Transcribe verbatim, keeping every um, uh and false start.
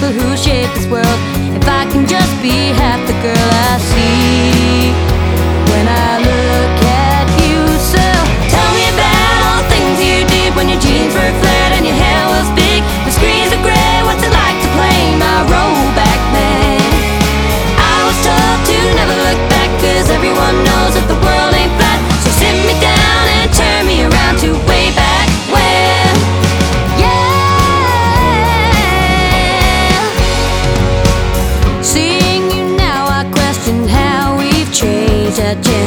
people who shape this world. If I can just be half the girl I see when I look at you. So tell me about all the things you did when your jeans were flared and your hair was big. The screens are gray, what's it like to play my role back then? I was told to never look back, cause everyone knows that the world ain't flat. So sit me down and turn me around to way back when. Yeah. Seeing you now, I question how we've changed. That